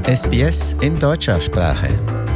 SBS in deutscher Sprache.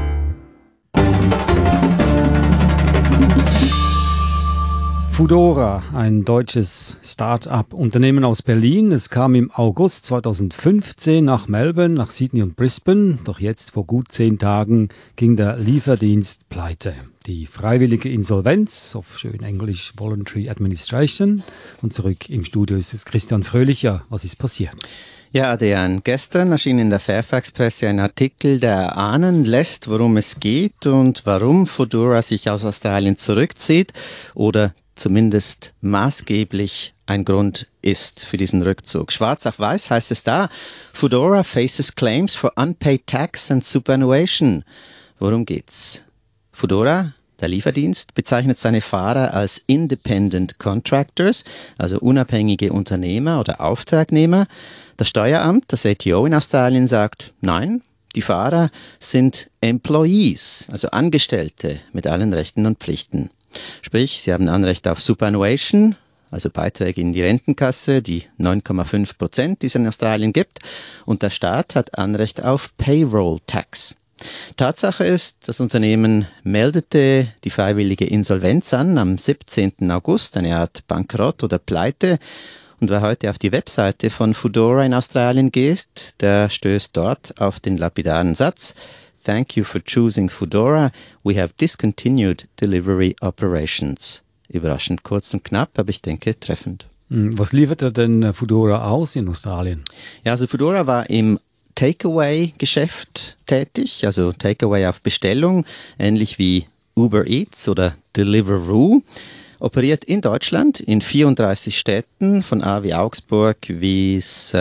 Foodora, ein deutsches Start-up-Unternehmen aus Berlin. Es kam im August 2015 nach Melbourne, nach Sydney und Brisbane. Doch jetzt, vor gut 10 Tagen, ging der Lieferdienst pleite. Die freiwillige Insolvenz, auf schön Englisch Voluntary Administration. Und zurück im Studio ist es Christian Fröhlicher. Was ist passiert? Ja, Adrian, gestern erschien in der Fairfax-Presse ein Artikel, der erahnen lässt, worum es geht und warum Foodora sich aus Australien zurückzieht oder zumindest maßgeblich ein Grund ist für diesen Rückzug. Schwarz auf weiß heißt es da, Foodora faces claims for unpaid tax and superannuation. Worum geht's? Foodora, der Lieferdienst, bezeichnet seine Fahrer als Independent Contractors, also unabhängige Unternehmer oder Auftragnehmer. Das Steueramt, das ATO in Australien, sagt, nein, die Fahrer sind Employees, also Angestellte mit allen Rechten und Pflichten. Sprich, sie haben Anrecht auf Superannuation, also Beiträge in die Rentenkasse, die 9,5%, die es in Australien gibt, und der Staat hat Anrecht auf Payroll Tax. Tatsache ist, das Unternehmen meldete die freiwillige Insolvenz an am 17. August, eine Art Bankrott oder Pleite. Und wer heute auf die Webseite von Foodora in Australien geht, der stößt dort auf den lapidaren Satz: Thank you for choosing Foodora. We have discontinued delivery operations. Überraschend kurz und knapp, aber ich denke treffend. Was lieferte denn Foodora aus in Australien? Ja, also Foodora war im Takeaway-Geschäft tätig, also Takeaway auf Bestellung, ähnlich wie Uber Eats oder Deliveroo. Operiert in Deutschland in 34 Städten, von A wie Augsburg, W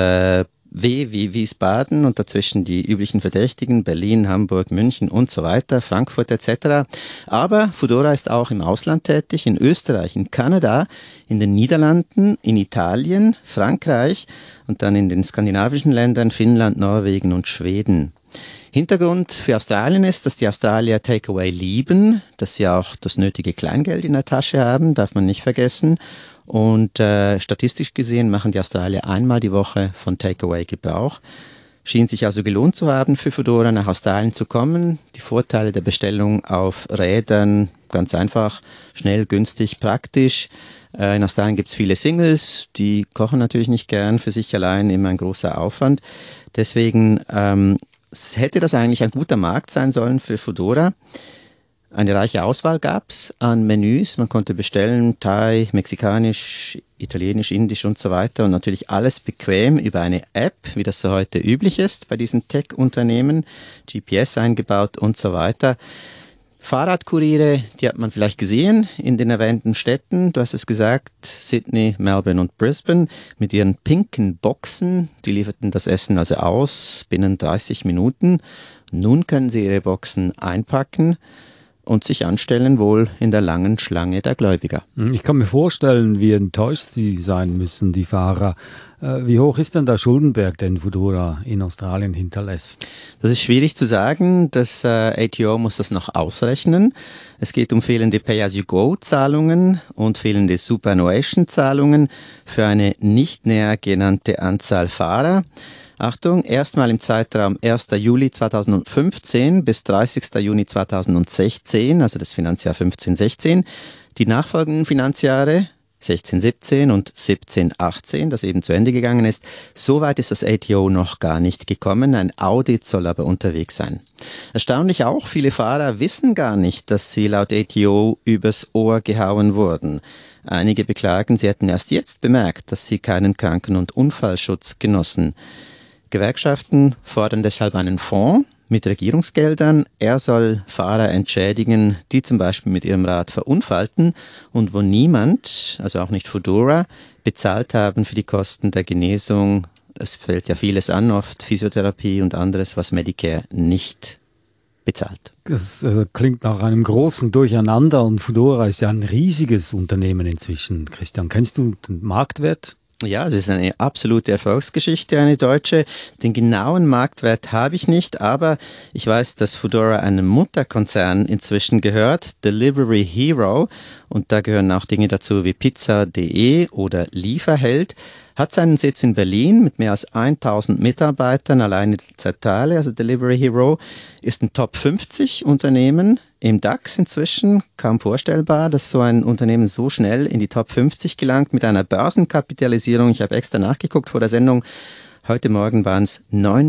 wie Wiesbaden und dazwischen die üblichen Verdächtigen, Berlin, Hamburg, München und so weiter, Frankfurt etc. Aber Foodora ist auch im Ausland tätig, in Österreich, in Kanada, in den Niederlanden, in Italien, Frankreich und dann in den skandinavischen Ländern Finnland, Norwegen und Schweden. Hintergrund für Australien ist, dass die Australier Takeaway lieben, dass sie auch das nötige Kleingeld in der Tasche haben, darf man nicht vergessen. Und statistisch gesehen machen die Australier einmal die Woche von Takeaway Gebrauch. Schien sich also gelohnt zu haben, für Foodora nach Australien zu kommen. Die Vorteile der Bestellung auf Rädern, ganz einfach, schnell, günstig, praktisch. In Australien gibt es viele Singles, die kochen natürlich nicht gern für sich allein, immer ein großer Aufwand. Deswegen hätte das eigentlich ein guter Markt sein sollen für Foodora. Eine reiche Auswahl gab's an Menüs. Man konnte bestellen Thai, Mexikanisch, Italienisch, Indisch und so weiter. Und natürlich alles bequem über eine App, wie das so heute üblich ist bei diesen Tech-Unternehmen. GPS eingebaut und so weiter. Fahrradkuriere, die hat man vielleicht gesehen in den erwähnten Städten. Du hast es gesagt, Sydney, Melbourne und Brisbane mit ihren pinken Boxen. Die lieferten das Essen also aus binnen 30 Minuten. Nun können sie ihre Boxen einpacken und sich anstellen wohl in der langen Schlange der Gläubiger. Ich kann mir vorstellen, wie enttäuscht sie sein müssen, die Fahrer. Wie hoch ist denn der Schuldenberg, den Foodora in Australien hinterlässt? Das ist schwierig zu sagen. Das ATO muss das noch ausrechnen. Es geht um fehlende Pay-as-you-go-Zahlungen und fehlende Superannuation-Zahlungen für eine nicht näher genannte Anzahl Fahrer. Achtung, erstmal im Zeitraum 1. Juli 2015 bis 30. Juni 2016, also das Finanzjahr 15/16. Die nachfolgenden Finanzjahre 16/17 und 17/18, das eben zu Ende gegangen ist. Soweit ist das ATO noch gar nicht gekommen. Ein Audit soll aber unterwegs sein. Erstaunlich auch, viele Fahrer wissen gar nicht, dass sie laut ATO übers Ohr gehauen wurden. Einige beklagen, sie hätten erst jetzt bemerkt, dass sie keinen Kranken- und Unfallschutz genossen. Gewerkschaften fordern deshalb einen Fonds mit Regierungsgeldern. Er soll Fahrer entschädigen, die zum Beispiel mit ihrem Rad verunfallten und wo niemand, also auch nicht Foodora, bezahlt haben für die Kosten der Genesung. Es fällt ja vieles an, oft Physiotherapie und anderes, was Medicare nicht bezahlt. Das klingt nach einem großen Durcheinander und Foodora ist ja ein riesiges Unternehmen inzwischen. Christian, kennst du den Marktwert? Ja, es ist eine absolute Erfolgsgeschichte, eine deutsche. Den genauen Marktwert habe ich nicht, aber ich weiß, dass Foodora einem Mutterkonzern inzwischen gehört, Delivery Hero. Und da gehören auch Dinge dazu wie Pizza.de oder Lieferheld. hat seinen Sitz in Berlin mit mehr als 1000 Mitarbeitern, alleine die Zentrale, also Delivery Hero, ist ein Top 50 Unternehmen im DAX inzwischen. Kaum vorstellbar, dass so ein Unternehmen so schnell in die Top 50 gelangt mit einer Börsenkapitalisierung. Ich habe extra nachgeguckt vor der Sendung. Heute Morgen waren es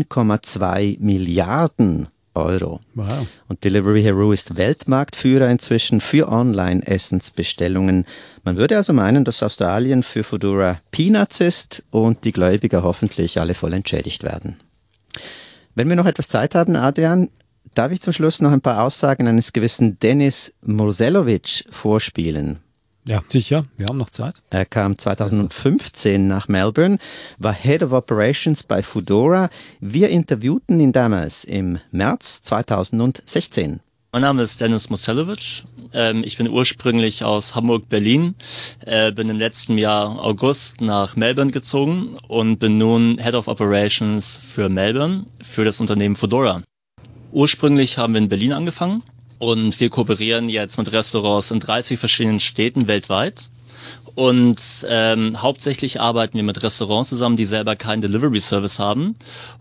9,2 Milliarden Euro. Wow. Und Delivery Hero ist Weltmarktführer inzwischen für Online-Essensbestellungen. Man würde also meinen, dass Australien für Foodora Peanuts ist und die Gläubiger hoffentlich alle voll entschädigt werden. Wenn wir noch etwas Zeit haben, Adrian, darf ich zum Schluss noch ein paar Aussagen eines gewissen Denis Murselowitsch vorspielen? Ja, sicher, wir haben noch Zeit. Er kam 2015 nach Melbourne, war Head of Operations bei Foodora. Wir interviewten ihn damals im März 2016. Mein Name ist Denis Murselowitsch. Ich bin ursprünglich aus Hamburg-Berlin, bin im letzten Jahr August nach Melbourne gezogen und bin nun Head of Operations für Melbourne, für das Unternehmen Foodora. Ursprünglich haben wir in Berlin angefangen. Und wir kooperieren jetzt mit Restaurants in 30 verschiedenen Städten weltweit. Und hauptsächlich arbeiten wir mit Restaurants zusammen, die selber keinen Delivery-Service haben.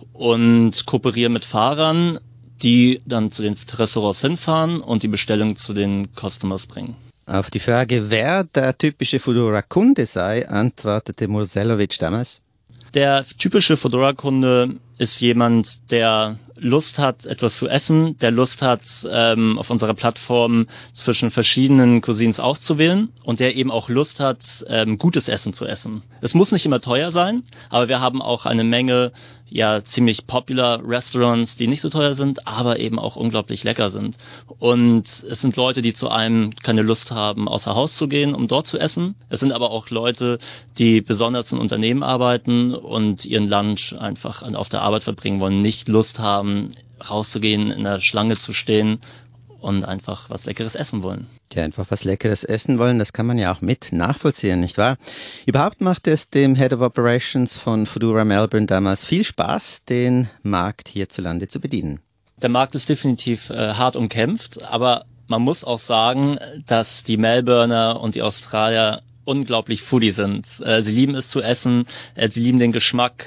Und kooperieren mit Fahrern, die dann zu den Restaurants hinfahren und die Bestellung zu den Customers bringen. Auf die Frage, wer der typische Foodora-Kunde sei, antwortete Murselowitsch damals: Der typische Foodora-Kunde ist jemand, der Lust hat, etwas zu essen, der Lust hat, auf unserer Plattform zwischen verschiedenen Cuisines auszuwählen und der eben auch Lust hat, gutes Essen zu essen. Es muss nicht immer teuer sein, aber wir haben auch eine Menge ziemlich popular Restaurants, die nicht so teuer sind, aber eben auch unglaublich lecker sind. Und es sind Leute, die zu einem keine Lust haben, außer Haus zu gehen, um dort zu essen. Es sind aber auch Leute, die besonders in Unternehmen arbeiten und ihren Lunch einfach auf der Arbeit verbringen wollen, nicht Lust haben, rauszugehen, in der Schlange zu stehen und einfach was Leckeres essen wollen. Ja, einfach was Leckeres essen wollen, das kann man ja auch mit nachvollziehen, nicht wahr? Überhaupt machte es dem Head of Operations von Foodora Melbourne damals viel Spaß, den Markt hierzulande zu bedienen. Der Markt ist definitiv hart umkämpft, aber man muss auch sagen, dass die Melbourner und die Australier unglaublich Foodie sind. Sie lieben es zu essen, sie lieben den Geschmack,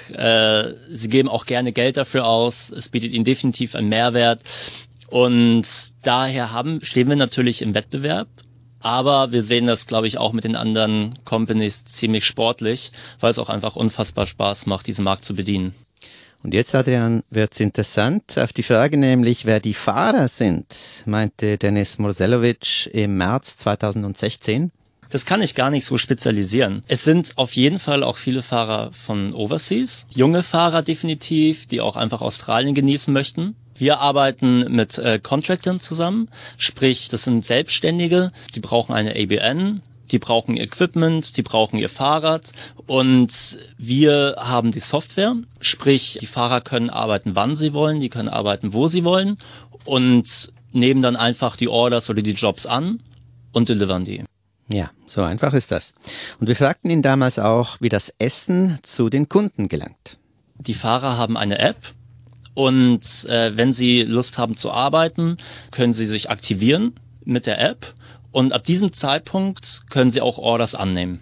sie geben auch gerne Geld dafür aus, es bietet ihnen definitiv einen Mehrwert. Und daher stehen wir natürlich im Wettbewerb, aber wir sehen das, glaube ich, auch mit den anderen Companies ziemlich sportlich, weil es auch einfach unfassbar Spaß macht, diesen Markt zu bedienen. Und jetzt, Adrian, wird's interessant. Auf die Frage nämlich, wer die Fahrer sind, meinte Denis Murselowitsch im März 2016. Das kann ich gar nicht so spezialisieren. Es sind auf jeden Fall auch viele Fahrer von Overseas, junge Fahrer definitiv, die auch einfach Australien genießen möchten. Wir arbeiten mit Contractern zusammen, sprich, das sind Selbstständige, die brauchen eine ABN, die brauchen ihr Equipment, die brauchen ihr Fahrrad und wir haben die Software, sprich, die Fahrer können arbeiten, wann sie wollen, die können arbeiten, wo sie wollen und nehmen dann einfach die Orders oder die Jobs an und delivern die. Ja, so einfach ist das. Und wir fragten ihn damals auch, wie das Essen zu den Kunden gelangt. Die Fahrer haben eine App. Und wenn Sie Lust haben zu arbeiten, können Sie sich aktivieren mit der App und ab diesem Zeitpunkt können Sie auch Orders annehmen.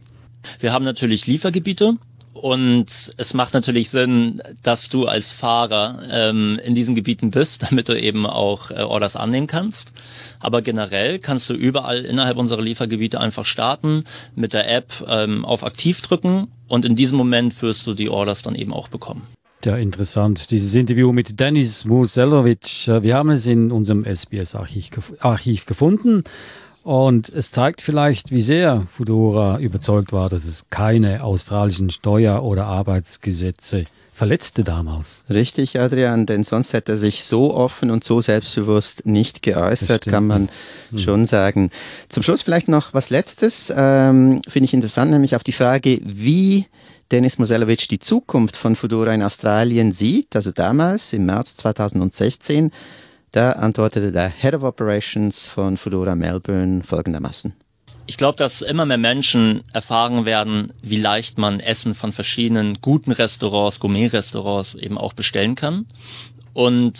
Wir haben natürlich Liefergebiete und es macht natürlich Sinn, dass du als Fahrer in diesen Gebieten bist, damit du eben auch Orders annehmen kannst. Aber generell kannst du überall innerhalb unserer Liefergebiete einfach starten, mit der App auf Aktiv drücken und in diesem Moment wirst du die Orders dann eben auch bekommen. Ja, interessant. Dieses Interview mit Denis Murselowitsch, wir haben es in unserem SBS-Archiv gefunden und es zeigt vielleicht, wie sehr Foodora überzeugt war, dass es keine australischen Steuer- oder Arbeitsgesetze verletzte damals. Richtig, Adrian, denn sonst hätte er sich so offen und so selbstbewusst nicht geäußert, kann man schon sagen. Zum Schluss vielleicht noch was Letztes, finde ich interessant, nämlich auf die Frage, wie Denis Murselowitsch die Zukunft von Foodora in Australien sieht, also damals im März 2016, da antwortete der Head of Operations von Foodora Melbourne folgendermaßen. Ich glaube, dass immer mehr Menschen erfahren werden, wie leicht man Essen von verschiedenen guten Restaurants, Gourmet-Restaurants eben auch bestellen kann. Und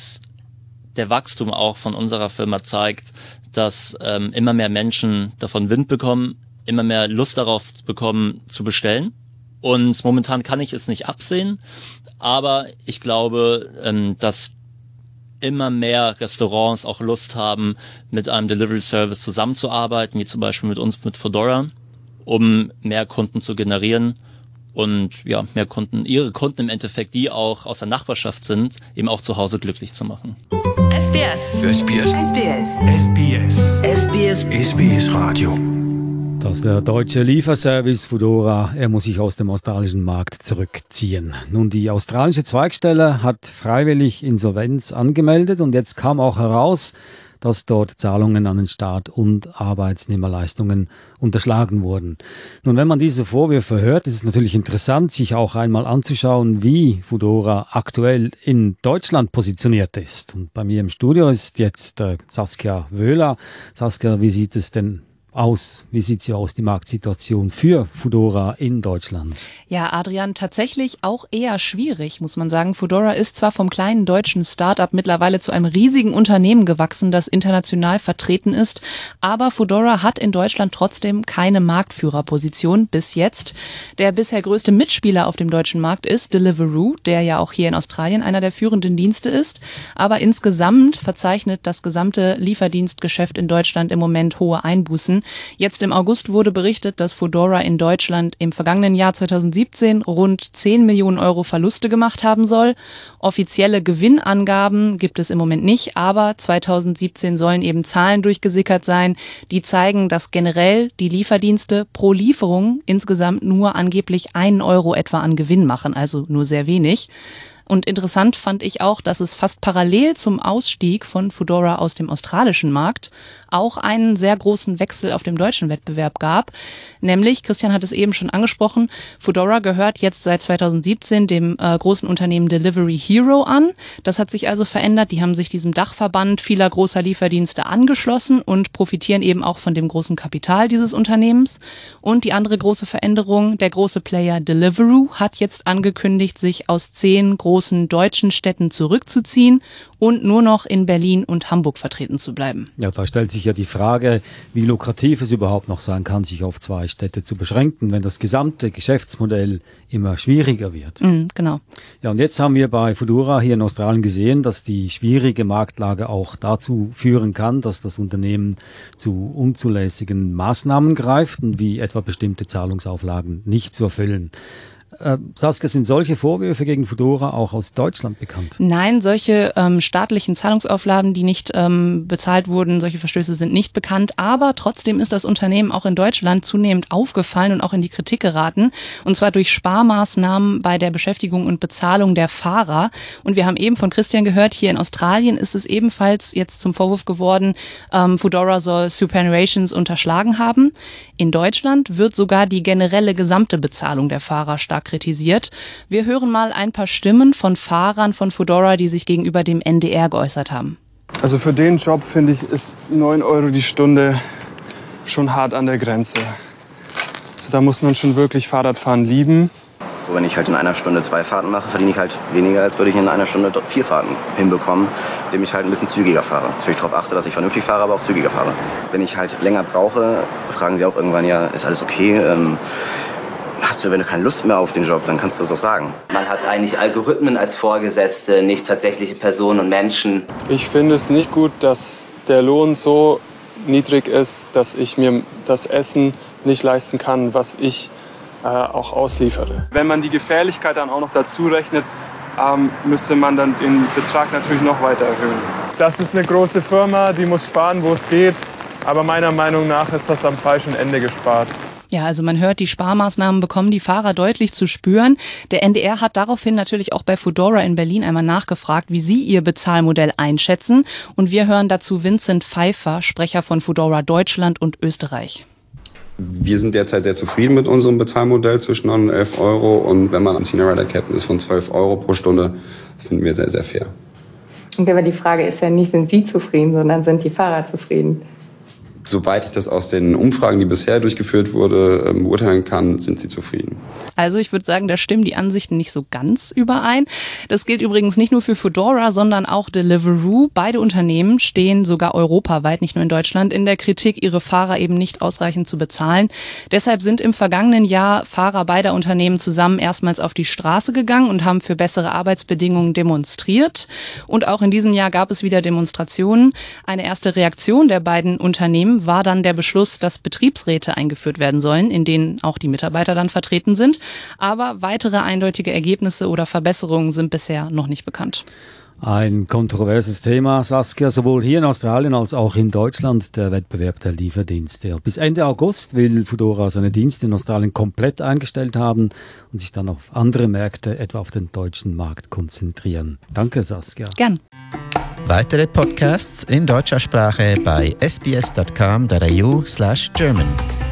der Wachstum auch von unserer Firma zeigt, dass immer mehr Menschen davon Wind bekommen, immer mehr Lust darauf bekommen zu bestellen. Und momentan kann ich es nicht absehen, aber ich glaube, dass immer mehr Restaurants auch Lust haben, mit einem Delivery Service zusammenzuarbeiten, wie zum Beispiel mit uns, mit Foodora, um mehr Kunden zu generieren und ja, mehr Kunden, ihre Kunden im Endeffekt, die auch aus der Nachbarschaft sind, eben auch zu Hause glücklich zu machen. SBS. SBS. SBS. SBS. SBS. SBS Radio. Das ist der deutsche Lieferservice Foodora. Er muss sich aus dem australischen Markt zurückziehen. Nun, die australische Zweigstelle hat freiwillig Insolvenz angemeldet und jetzt kam auch heraus, dass dort Zahlungen an den Staat und Arbeitnehmerleistungen unterschlagen wurden. Nun, wenn man diese Vorwürfe hört, ist es natürlich interessant, sich auch einmal anzuschauen, wie Foodora aktuell in Deutschland positioniert ist. Und bei mir im Studio ist jetzt Saskia Wöhler. Saskia, wie sieht es denn aus? Wie sieht sie aus, die Marktsituation für Foodora in Deutschland? Ja, Adrian, tatsächlich auch eher schwierig, muss man sagen. Foodora ist zwar vom kleinen deutschen Start-up mittlerweile zu einem riesigen Unternehmen gewachsen, das international vertreten ist, aber Foodora hat in Deutschland trotzdem keine Marktführerposition bis jetzt. Der bisher größte Mitspieler auf dem deutschen Markt ist Deliveroo, der ja auch hier in Australien einer der führenden Dienste ist. Aber insgesamt verzeichnet das gesamte Lieferdienstgeschäft in Deutschland im Moment hohe Einbußen. Jetzt im August wurde berichtet, dass Foodora in Deutschland im vergangenen Jahr 2017 rund 10 Millionen Euro Verluste gemacht haben soll. Offizielle Gewinnangaben gibt es im Moment nicht, aber 2017 sollen eben Zahlen durchgesickert sein, die zeigen, dass generell die Lieferdienste pro Lieferung insgesamt nur angeblich 1 Euro etwa an Gewinn machen, also nur sehr wenig. Und interessant fand ich auch, dass es fast parallel zum Ausstieg von Foodora aus dem australischen Markt auch einen sehr großen Wechsel auf dem deutschen Wettbewerb gab. Nämlich, Christian hat es eben schon angesprochen, Foodora gehört jetzt seit 2017 dem großen Unternehmen Delivery Hero an. Das hat sich also verändert. Die haben sich diesem Dachverband vieler großer Lieferdienste angeschlossen und profitieren eben auch von dem großen Kapital dieses Unternehmens. Und die andere große Veränderung, der große Player Deliveroo hat jetzt angekündigt, sich aus 10 großen deutschen Städten zurückzuziehen und nur noch in Berlin und Hamburg vertreten zu bleiben. Ja, da stellt sich ja die Frage, wie lukrativ es überhaupt noch sein kann, sich auf 2 Städte zu beschränken, wenn das gesamte Geschäftsmodell immer schwieriger wird. Genau. Ja, und jetzt haben wir bei Foodora hier in Australien gesehen, dass die schwierige Marktlage auch dazu führen kann, dass das Unternehmen zu unzulässigen Maßnahmen greift, wie etwa bestimmte Zahlungsauflagen nicht zu erfüllen. Saskia, sind solche Vorwürfe gegen Foodora auch aus Deutschland bekannt? Nein, solche staatlichen Zahlungsauflagen, die nicht bezahlt wurden, solche Verstöße sind nicht bekannt. Aber trotzdem ist das Unternehmen auch in Deutschland zunehmend aufgefallen und auch in die Kritik geraten. Und zwar durch Sparmaßnahmen bei der Beschäftigung und Bezahlung der Fahrer. Und wir haben eben von Christian gehört, hier in Australien ist es ebenfalls jetzt zum Vorwurf geworden, Foodora soll Superannuations unterschlagen haben. In Deutschland wird sogar die generelle gesamte Bezahlung der Fahrer stark kritisiert. Wir hören mal ein paar Stimmen von Fahrern von Foodora, die sich gegenüber dem NDR geäußert haben. Also für den Job, finde ich, ist 9 Euro die Stunde schon hart an der Grenze. Also da muss man schon wirklich Fahrradfahren lieben. So, wenn ich halt in einer Stunde 2 Fahrten mache, verdiene ich halt weniger, als würde ich in einer Stunde 4 Fahrten hinbekommen, indem ich halt ein bisschen zügiger fahre. Natürlich darauf achte, dass ich vernünftig fahre, aber auch zügiger fahre. Wenn ich halt länger brauche, fragen sie auch irgendwann, ja, ist alles okay? Wenn du keine Lust mehr auf den Job, dann kannst du das auch sagen. Man hat eigentlich Algorithmen als Vorgesetzte, nicht tatsächliche Personen und Menschen. Ich finde es nicht gut, dass der Lohn so niedrig ist, dass ich mir das Essen nicht leisten kann, was ich auch ausliefere. Wenn man die Gefährlichkeit dann auch noch dazu rechnet, müsste man dann den Betrag natürlich noch weiter erhöhen. Das ist eine große Firma, die muss sparen, wo es geht. Aber meiner Meinung nach ist das am falschen Ende gespart. Ja, also man hört, die Sparmaßnahmen bekommen die Fahrer deutlich zu spüren. Der NDR hat daraufhin natürlich auch bei Foodora in Berlin einmal nachgefragt, wie sie ihr Bezahlmodell einschätzen. Und wir hören dazu Vincent Pfeiffer, Sprecher von Foodora Deutschland und Österreich. Wir sind derzeit sehr zufrieden mit unserem Bezahlmodell zwischen 9 und 11 Euro. Und wenn man an Senior Rider Captain ist von 12 Euro pro Stunde, finden wir sehr, sehr fair. Okay, aber die Frage ist ja nicht, sind Sie zufrieden, sondern sind die Fahrer zufrieden? soweit ich das aus den Umfragen, die bisher durchgeführt wurde, beurteilen kann, sind sie zufrieden. Also ich würde sagen, da stimmen die Ansichten nicht so ganz überein. Das gilt übrigens nicht nur für Foodora, sondern auch Deliveroo. Beide Unternehmen stehen sogar europaweit, nicht nur in Deutschland, in der Kritik, ihre Fahrer eben nicht ausreichend zu bezahlen. Deshalb sind im vergangenen Jahr Fahrer beider Unternehmen zusammen erstmals auf die Straße gegangen und haben für bessere Arbeitsbedingungen demonstriert. Und auch in diesem Jahr gab es wieder Demonstrationen. Eine erste Reaktion der beiden Unternehmen war dann der Beschluss, dass Betriebsräte eingeführt werden sollen, in denen auch die Mitarbeiter dann vertreten sind. Aber weitere eindeutige Ergebnisse oder Verbesserungen sind bisher noch nicht bekannt. Ein kontroverses Thema, Saskia, sowohl hier in Australien als auch in Deutschland, der Wettbewerb der Lieferdienste. Bis Ende August will Foodora seine Dienste in Australien komplett eingestellt haben und sich dann auf andere Märkte, etwa auf den deutschen Markt, konzentrieren. Danke, Saskia. Gern. Weitere Podcasts in deutscher Sprache bei sbs.com.au/German.